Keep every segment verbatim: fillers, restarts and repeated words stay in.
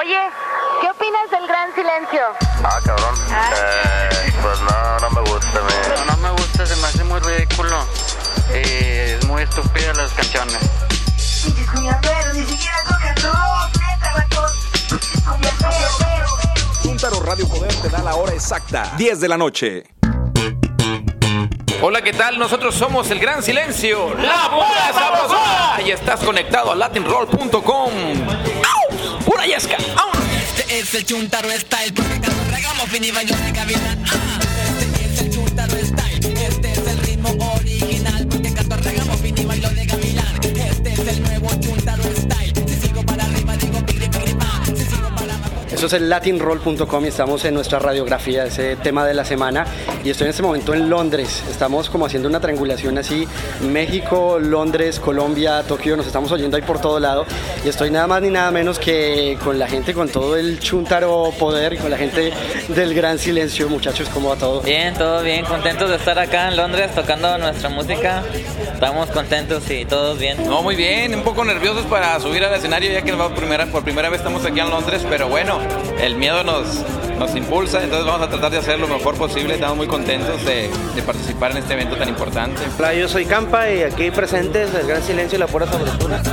Oye, ¿qué opinas del Gran Silencio? Ah, cabrón. Ah. Eh, pues no, no me gusta. Me... No, no me gusta, se me hace muy ridículo. Eh, es muy estúpida las canciones. Pinches cumbiamberos, ni siquiera tocan rock, neta, vatos. Pinches cumbiamberos. Chuntaro Radio Poder te da la hora exacta, diez de la noche. Hola, ¿qué tal? Nosotros somos El Gran Silencio, La Pura Sabrosura. Y estás conectado a latin roll punto com. ¡Au! ¡Pura yesca! ¡Au! Este es el Chuntaro Style, porque cuando regamos fin y baños de cabina. Ah, este es el Chuntaro Style, este es el ritmo original, porque cuando regamos fin y bailo de gavilán. Este es el nuevo Chuntaro Style, si sigo para arriba digo pigri pigri pa, si sigo para abajo. Eso es el latin roll punto com y estamos en nuestra radiografía, ese tema de la semana. Y estoy en este momento en Londres. Estamos como haciendo una triangulación así: México, Londres, Colombia, Tokio. Nos estamos oyendo ahí por todo lado. Y estoy nada más ni nada menos que con la gente, con todo el Chuntaro Poder, con la gente del Gran Silencio. Muchachos, ¿cómo va todo? Bien, todo bien. Contentos de estar acá en Londres tocando nuestra música. Estamos contentos y todos bien. No, muy bien. Un poco nerviosos para subir al escenario, ya que por primera, por primera vez estamos aquí en Londres. Pero bueno, el miedo nos, nos impulsa, entonces vamos a tratar de hacer lo mejor posible. Estamos muy contentos de, de participar en este evento tan importante. Hola, yo soy Campa y aquí presentes El Gran Silencio y La Pura Sabrosura.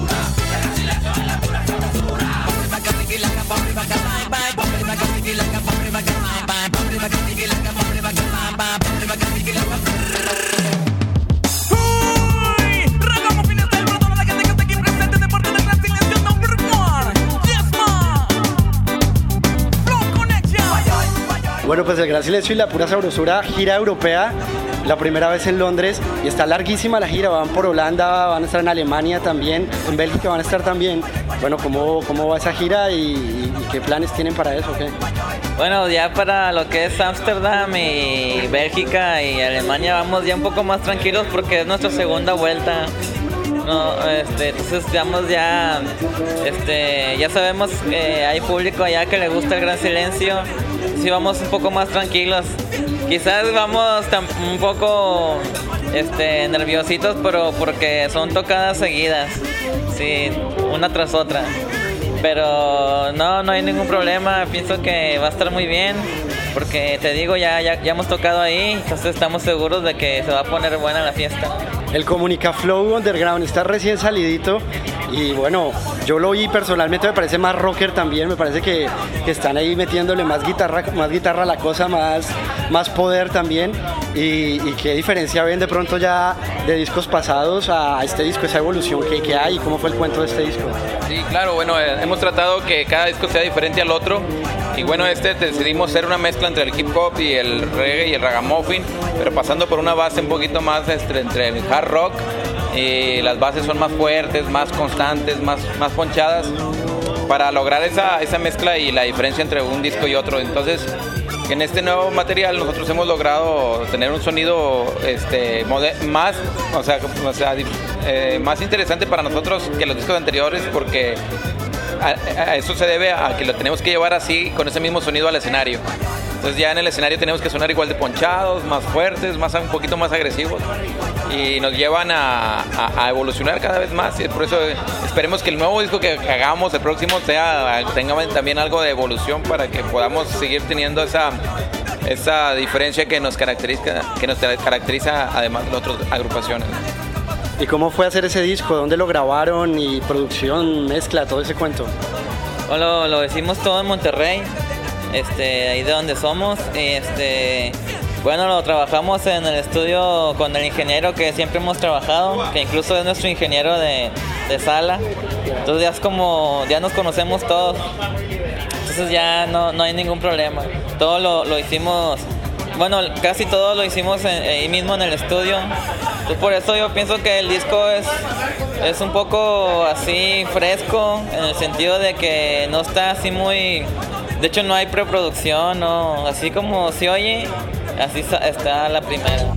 Bueno, pues El Gran Silencio y La Pura Sabrosura, gira europea, la primera vez en Londres, y está larguísima la gira. Van por Holanda, van a estar en Alemania también, en Bélgica van a estar también. Bueno, ¿cómo, cómo va esa gira y, y, y qué planes tienen para eso? ¿Qué? Bueno, ya para lo que es Ámsterdam y Bélgica y Alemania vamos ya un poco más tranquilos porque es nuestra segunda vuelta. No, este, entonces digamos ya, este, ya sabemos que hay público allá que le gusta El Gran Silencio. Sí, vamos un poco más tranquilos. Quizás vamos un poco este, nerviositos, pero porque son tocadas seguidas, sí, una tras otra. Pero no, no hay ningún problema. Pienso que va a estar muy bien, porque te digo, ya, ya, ya hemos tocado ahí, entonces estamos seguros de que se va a poner buena la fiesta. El Comunica Flow Underground está recién salidito y bueno, yo lo oí personalmente, me parece más rocker también, me parece que, que están ahí metiéndole más guitarra, más guitarra a la cosa, más, más poder también. Y, y qué diferencia ven de pronto ya de discos pasados a este disco, esa evolución que, que hay, ¿cómo fue el cuento de este disco? Sí, claro, bueno, eh, hemos tratado que cada disco sea diferente al otro. Y bueno, este decidimos hacer una mezcla entre el hip hop y el reggae y el ragamuffin, pero pasando por una base un poquito más entre, entre el hard rock, y las bases son más fuertes, más constantes, más, más ponchadas, para lograr esa, esa mezcla y la diferencia entre un disco y otro. Entonces, en este nuevo material nosotros hemos logrado tener un sonido este, más, o sea, o sea eh, más interesante para nosotros que los discos anteriores, porque a, a eso se debe a que lo tenemos que llevar así, con ese mismo sonido al escenario. Entonces ya en el escenario tenemos que sonar igual de ponchados, más fuertes, más, un poquito más agresivos, y nos llevan a, a, a evolucionar cada vez más. Y por eso esperemos que el nuevo disco que hagamos, el próximo, sea, tenga también algo de evolución, para que podamos seguir teniendo esa, esa diferencia que nos caracteriza, que nos caracteriza además de otras agrupaciones. ¿Y cómo fue hacer ese disco? ¿Dónde lo grabaron? ¿Y producción, mezcla, todo ese cuento? Bueno, lo hicimos todo en Monterrey, este, ahí de donde somos. Este, bueno, lo trabajamos en el estudio con el ingeniero que siempre hemos trabajado, que incluso es nuestro ingeniero de, de sala. Entonces ya es como, ya nos conocemos todos. Entonces ya no, no hay ningún problema. Todo lo, lo hicimos, bueno, casi todo lo hicimos en, ahí mismo en el estudio. Entonces por eso yo pienso que el disco es, es un poco así fresco, en el sentido de que no está así muy... De hecho no hay preproducción, no, así como se oye, así está la primera.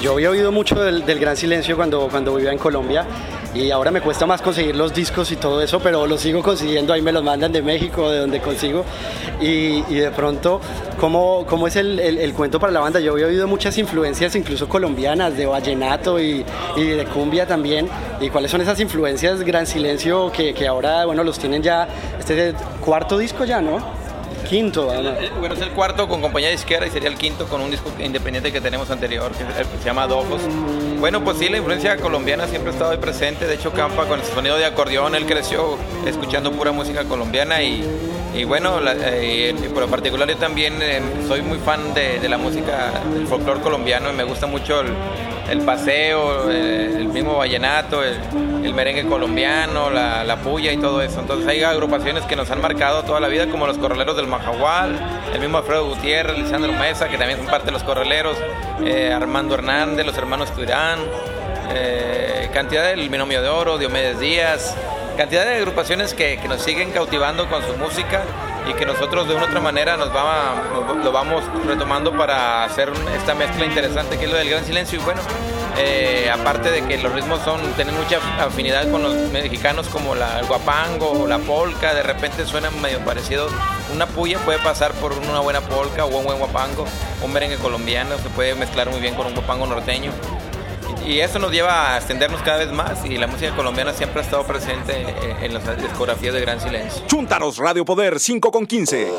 yo había oído mucho del, del Gran Silencio cuando, cuando vivía en Colombia y ahora me cuesta más conseguir los discos y todo eso, pero los sigo consiguiendo, ahí me los mandan de México, de donde consigo. Y, y de pronto, ¿cómo, cómo es el, el, el cuento para la banda? Yo había oído muchas influencias, incluso colombianas, de vallenato y, y de cumbia también. ¿Y cuáles son esas influencias Gran Silencio que, que ahora, bueno, los tienen ya, este es el cuarto disco ya, ¿no? Quinto, el, el, bueno, es el cuarto con compañía disquera y sería el quinto con un disco independiente que tenemos anterior, que se llama Dojos. Bueno, pues sí, la influencia colombiana siempre ha estado ahí presente. De hecho, Campa con el sonido de acordeón, él creció escuchando pura música colombiana y, y bueno, la, eh, por lo particular yo también eh, soy muy fan de, de la música, del folclore colombiano y me gusta mucho el, el paseo, el, el mismo vallenato, el, el merengue colombiano, la, la puya y todo eso. Entonces hay agrupaciones que nos han marcado toda la vida, como los Corraleros del Majahual, el mismo Alfredo Gutiérrez, Lisandro Mesa, que también son parte de los Corraleros, eh, Armando Hernández, los hermanos Tuirán, eh, cantidad del Binomio de Oro, Diomedes Díaz, cantidad de agrupaciones que, que nos siguen cautivando con su música y que nosotros de una u otra manera nos va, lo vamos retomando para hacer esta mezcla interesante que es lo del Gran Silencio. Y bueno, eh, aparte de que los ritmos son tienen mucha afinidad con los mexicanos, como la, el guapango o la polka, de repente suenan medio parecidos. Una puya puede pasar por una buena polka o un buen guapango, un merengue colombiano se puede mezclar muy bien con un guapango norteño. Y eso nos lleva a extendernos cada vez más y la música colombiana siempre ha estado presente en las discografías de Gran Silencio. Chúntaros, Radio Poder cinco con quince.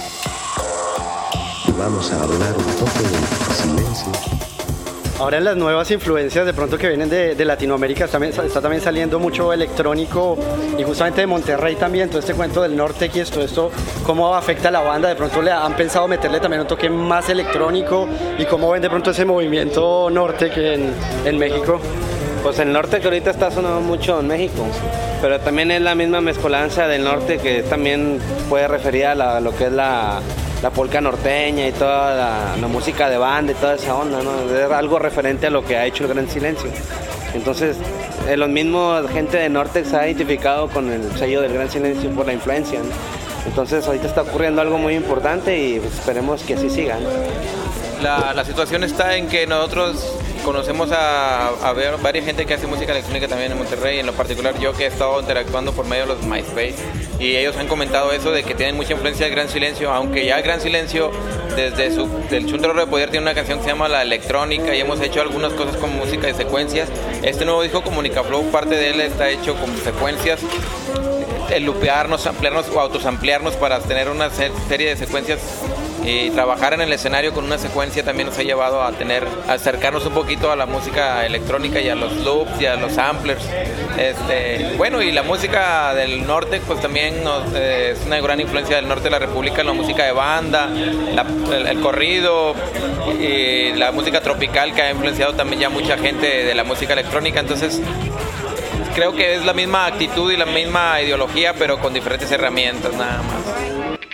Vamos a hablar un poco del silencio. Ahora en las nuevas influencias de pronto que vienen de, de Latinoamérica está, está también saliendo mucho electrónico y justamente de Monterrey también, todo este cuento del norte y esto, esto cómo afecta a la banda, de pronto le han pensado meterle también un toque más electrónico y cómo ven de pronto ese movimiento norte que en, en México. Pues el norte que ahorita está sonando mucho en México, pero también es la misma mezcolanza del norte que también puede referir a la, lo que es la... la polca norteña y toda la, la música de banda y toda esa onda, ¿no? Es algo referente a lo que ha hecho el Gran Silencio. Entonces, eh, los mismos gente de norte se ha identificado con el sello del Gran Silencio por la influencia, ¿no? Entonces, ahorita está ocurriendo algo muy importante y pues, esperemos que así siga, ¿no? La, la situación está en que nosotros conocemos a, a ver, varias gente que hace música electrónica también en Monterrey, en lo particular yo que he estado interactuando por medio de los MySpace y ellos han comentado eso de que tienen mucha influencia del Gran Silencio, aunque ya el Gran Silencio desde su, del Chúntaro de Poder tiene una canción que se llama La Electrónica y hemos hecho algunas cosas con música de secuencias. Este nuevo disco Comunicaflow, parte de él está hecho con secuencias, el lupearnos, ampliarnos o autosamplearnos para tener una serie de secuencias y trabajar en el escenario con una secuencia también nos ha llevado a tener, a acercarnos un poquito a la música electrónica y a los loops y a los samplers. Este, bueno, y la música del norte pues también nos, eh, es una gran influencia del norte de la República en la música de banda, la, el, el corrido y la música tropical que ha influenciado también ya mucha gente de la música electrónica. Entonces creo que es la misma actitud y la misma ideología pero con diferentes herramientas nada más.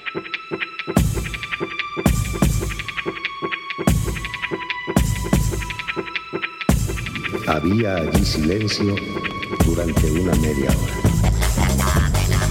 Había allí silencio durante una media hora.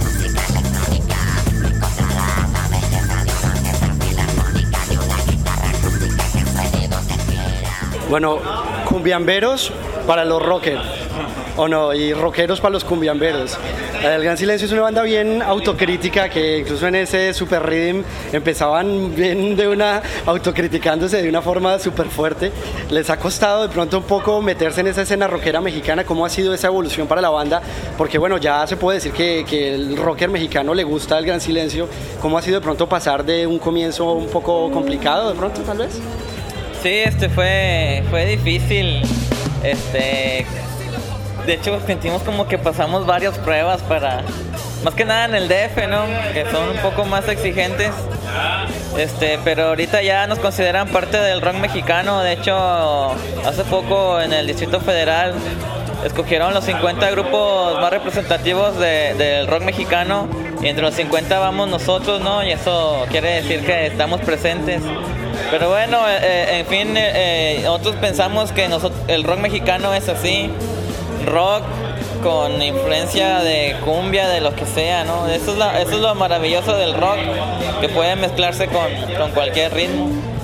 Bueno, cumbiamberos para los rockers, o no, y rockeros para los cumbiamberos. El Gran Silencio es una banda bien autocrítica que incluso en ese Super Rhythm empezaban bien de una autocriticándose de una forma súper fuerte. Les ha costado de pronto un poco meterse en esa escena rockera mexicana. ¿Cómo ha sido esa evolución para la banda? Porque bueno, ya se puede decir que, que el rocker mexicano le gusta el Gran Silencio. ¿Cómo ha sido de pronto pasar de un comienzo un poco complicado de pronto tal vez? Sí, este fue, fue difícil. Este... De hecho, sentimos como que pasamos varias pruebas para, más que nada en el D F, ¿no? Que son un poco más exigentes. Este, pero ahorita ya nos consideran parte del rock mexicano. De hecho, hace poco en el Distrito Federal escogieron los cincuenta grupos más representativos de, del rock mexicano. Y entre los cincuenta vamos nosotros, ¿no? Y eso quiere decir que estamos presentes. Pero bueno, eh, en fin, eh, nosotros pensamos que nosotros, el rock mexicano es así. Rock con influencia de cumbia, de lo que sea, ¿no? Eso es, la, eso es lo maravilloso del rock, que puede mezclarse con, con cualquier ritmo.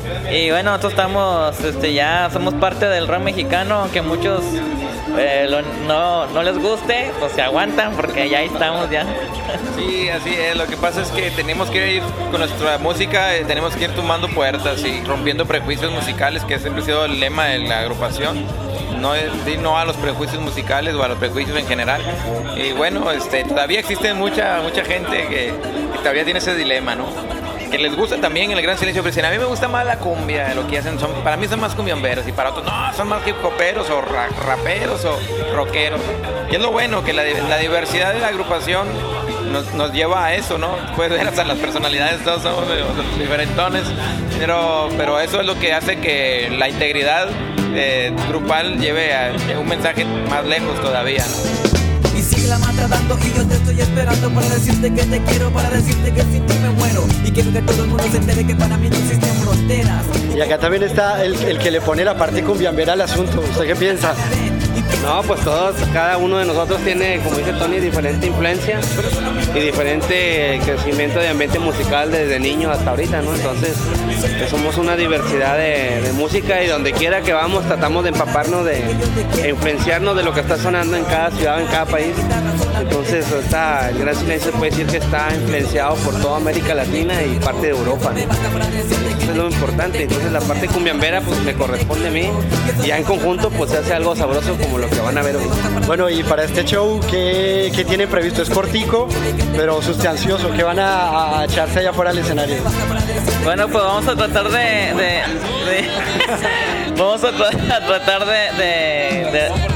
Y bueno, nosotros estamos, este, ya somos parte del rock mexicano, aunque muchos eh, lo, no, no les guste, pues se aguantan porque ya estamos ya. Sí, así es. Lo que pasa es que tenemos que ir con nuestra música, eh, tenemos que ir tumbando puertas y rompiendo prejuicios musicales, que siempre ha sido el lema de la agrupación. No, es, no a los prejuicios musicales o a los prejuicios en general. Y bueno, este, todavía existe mucha, mucha gente que, que todavía tiene ese dilema, ¿no? Que les gusta también el Gran Silencio, pero dicen, a mí me gusta más la cumbia, lo que hacen son, para mí son más cumbiamberos y para otros, no, son más hip hoperos o ra raperos o rockeros. Y es lo bueno, que la, la diversidad de la agrupación nos, nos lleva a eso, ¿no? Puedes ver hasta las personalidades, todos somos diferentones, pero, pero eso es lo que hace que la integridad eh, grupal lleve a un mensaje más lejos todavía, ¿no? Y sigue la maltratando y yo te estoy esperando para decirte que te quiero, para decirte que sin ti me muero. Y quiero que todo el mundo se entere que para mí no existen fronteras. Y acá también está el, el que le pone la parte cumbiambera al asunto. ¿Usted qué piensa? No, pues todos, cada uno de nosotros tiene, como dice Tony, diferente influencia y diferente crecimiento de ambiente musical desde niños hasta ahorita, ¿no? Entonces, pues somos una diversidad de, de música y donde quiera que vamos tratamos de empaparnos, de, de influenciarnos de lo que está sonando en cada ciudad, en cada país. Entonces, ahorita el Gran Silencio puede decir que está influenciado por toda América Latina y parte de Europa, ¿no? Eso es lo importante. Entonces, la parte cumbiambera, pues me corresponde a mí y ya en conjunto, pues se hace algo sabroso como lo que van a ver hoy. Bueno, y para este show, ¿qué, qué tienen previsto? Es cortico, pero sustancioso. ¿Qué van a, a echarse allá fuera del escenario? Bueno, pues vamos a tratar de... de, de vamos a, tra a tratar de... de,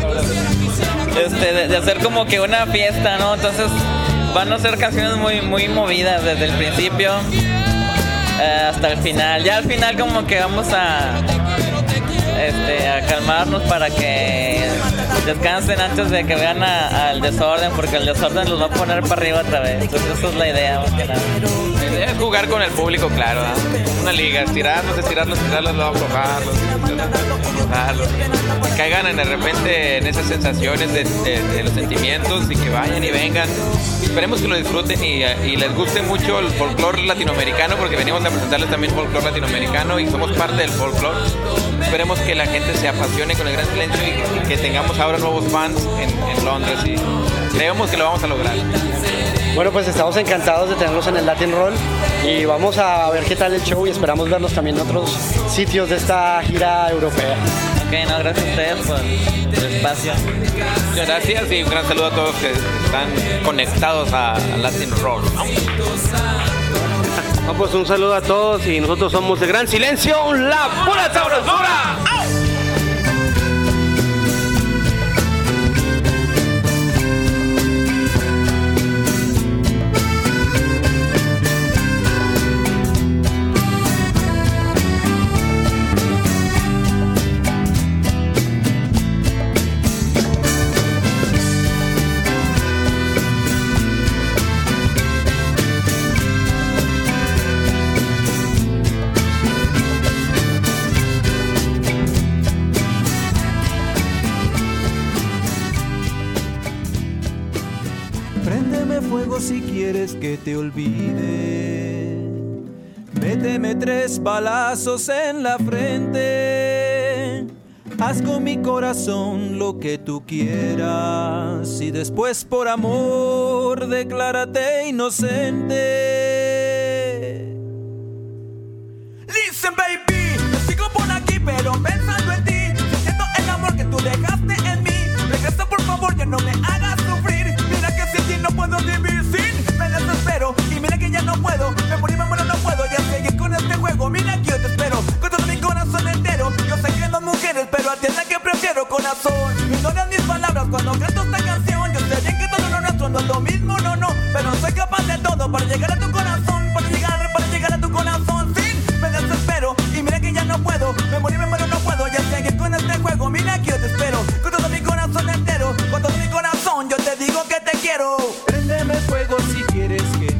de, este, de, de hacer como que una fiesta, ¿no? Entonces van a ser canciones muy, muy movidas desde el principio eh, hasta el final. Ya al final como que vamos a... Este, a calmarnos para que descansen antes de que vean a, al desorden, porque el desorden los va a poner para arriba otra vez. Entonces esa es la idea, más que nada. La idea es jugar con el público, claro, ¿eh? Una liga, estirarlos, estirarlos, estirarlos, luego aflojarlos, aflojarlos, que caigan en, de repente en esas sensaciones de, de, de los sentimientos y que vayan y vengan. Esperemos que lo disfruten y, y les guste mucho el folclore latinoamericano, porque venimos a presentarles también folclore latinoamericano y somos parte del folclore. Esperemos que la gente se apasione con el Gran Silencio y que tengamos ahora nuevos fans en, en Londres y creemos que lo vamos a lograr. Bueno, pues estamos encantados de tenerlos en el Latin Roll y vamos a ver qué tal el show y esperamos verlos también en otros sitios de esta gira europea. Ok, no, gracias a ustedes por el espacio. Muchas gracias y un gran saludo a todos que están conectados a, a Latin Roll. No, pues un saludo a todos y nosotros somos el Gran Silencio, la pura sabrosura. Si quieres que te olvide, méteme tres balazos en la frente, haz con mi corazón lo que tú quieras y después por amor declárate inocente. Listen baby, yo sigo por aquí pero pensando en ti, siento el amor que tú dejaste en mí, regresa por favor, ya no me hagas sufrir, mira que sin ti no puedo vivir sin, me desespero y mira que ya no puedo, me morí, me muero, no puedo ya seguir con este juego, mira que yo te espero con todo mi corazón entero, yo sé que hay dos mujeres pero a ti es la que prefiero corazón, ignoras mis palabras cuando canto esta canción, yo sé bien que todo lo nuestro no es lo mismo, no, no, pero soy capaz de todo para llegar a tu corazón, para llegar, para llegar a tu corazón, sin, me desespero y mira que ya no puedo, me morí, me muero, no puedo ya seguir con este juego, mira que yo te espero con todo mi corazón entero, con todo mi corazón yo te digo que te quiero. Préndeme fuego si quieres que